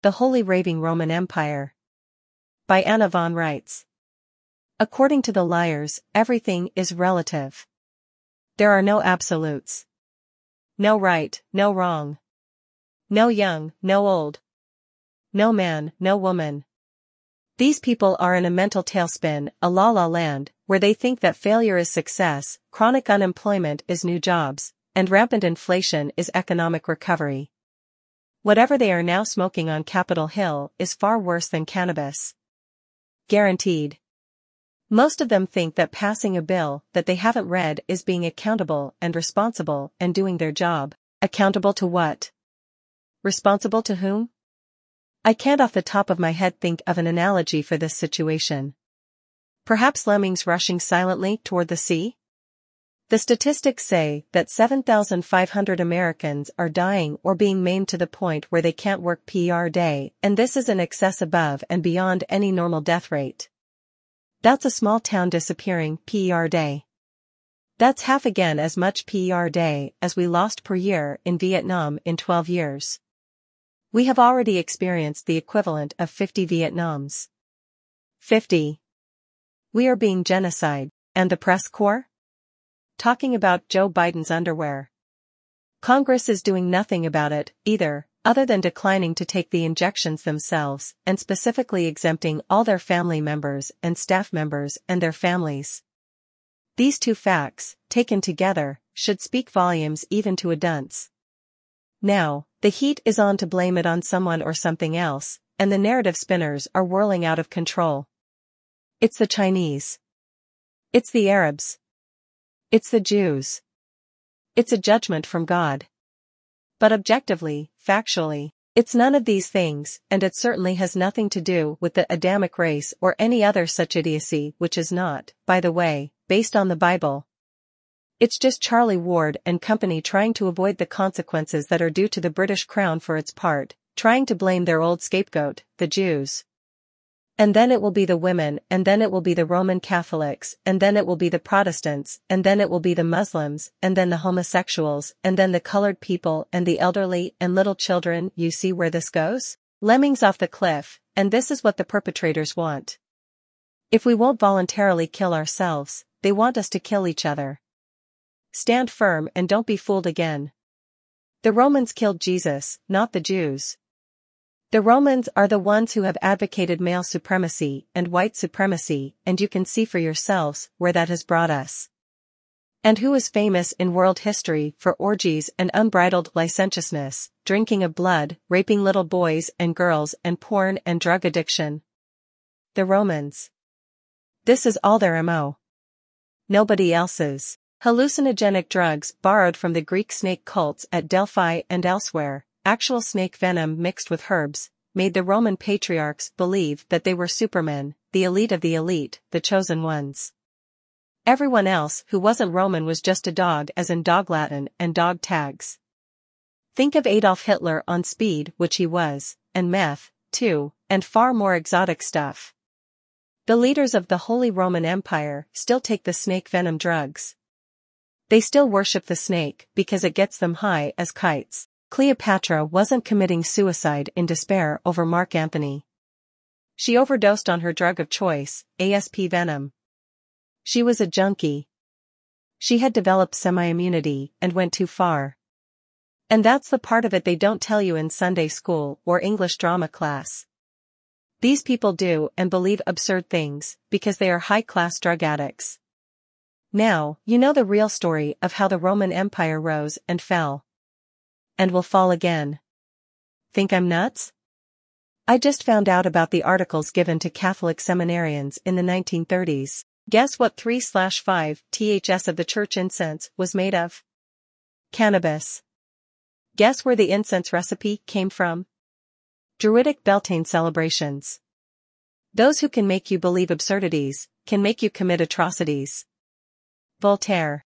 The Holy Raving Roman Empire. By Anna von Reitz. According to the liars, everything is relative. There are no absolutes. No right, no wrong. No young, no old. No man, no woman. These people are in a mental tailspin, a la-la land, where they think that failure is success, chronic unemployment is new jobs, and rampant inflation is economic recovery. Whatever they are now smoking on Capitol Hill is far worse than cannabis. Guaranteed. Most of them think that passing a bill that they haven't read is being accountable and responsible and doing their job. Accountable to what? Responsible to whom? I can't off the top of my head think of an analogy for this situation. Perhaps lemmings rushing silently toward the sea? The statistics say that 7,500 Americans are dying or being maimed to the point where they can't work per day, and this is in excess above and beyond any normal death rate. That's a small town disappearing per day. That's half again as much per day as we lost per year in Vietnam in 12 years. We have already experienced the equivalent of 50 Vietnams. 50. We are being genocide, and the press corps? Talking about Joe Biden's underwear. Congress is doing nothing about it, either, other than declining to take the injections themselves, and specifically exempting all their family members and staff members and their families. These two facts, taken together, should speak volumes even to a dunce. Now, the heat is on to blame it on someone or something else, and the narrative spinners are whirling out of control. It's the Chinese. It's the Arabs. It's the Jews. It's a judgment from God. But objectively, factually, it's none of these things, and it certainly has nothing to do with the Adamic race or any other such idiocy which is not, by the way, based on the Bible. It's just Charlie Ward and company trying to avoid the consequences that are due to the British Crown for its part, trying to blame their old scapegoat, the Jews. And then it will be the women, and then it will be the Roman Catholics, and then it will be the Protestants, and then it will be the Muslims, and then the homosexuals, and then the colored people and the elderly and little children. You see where this goes? Lemmings off the cliff, and this is what the perpetrators want. If we won't voluntarily kill ourselves, they want us to kill each other. Stand firm and don't be fooled again. The Romans killed Jesus, not the Jews. The Romans are the ones who have advocated male supremacy and white supremacy, and you can see for yourselves where that has brought us. And who is famous in world history for orgies and unbridled licentiousness, drinking of blood, raping little boys and girls and porn and drug addiction? The Romans. This is all their MO. Nobody else's. Hallucinogenic drugs borrowed from the Greek snake cults at Delphi and elsewhere, actual snake venom mixed with herbs, made the Roman patriarchs believe that they were supermen, the elite of the elite, the chosen ones. Everyone else who wasn't Roman was just a dog, as in dog Latin and dog tags. Think of Adolf Hitler on speed, which he was, and meth, too, and far more exotic stuff. The leaders of the Holy Roman Empire still take the snake venom drugs. They still worship the snake because it gets them high as kites. Cleopatra wasn't committing suicide in despair over Mark Antony. She overdosed on her drug of choice, asp venom. She was a junkie. She had developed semi-immunity and went too far. And that's the part of it they don't tell you in Sunday school or English drama class. These people do and believe absurd things because they are high-class drug addicts. Now, you know the real story of how the Roman Empire rose and fell. And will fall again. Think I'm nuts? I just found out about the articles given to Catholic seminarians in the 1930s. Guess what 3/5 THS of the church incense was made of? Cannabis. Guess where the incense recipe came from? Druidic Beltane celebrations. Those who can make you believe absurdities, can make you commit atrocities. Voltaire.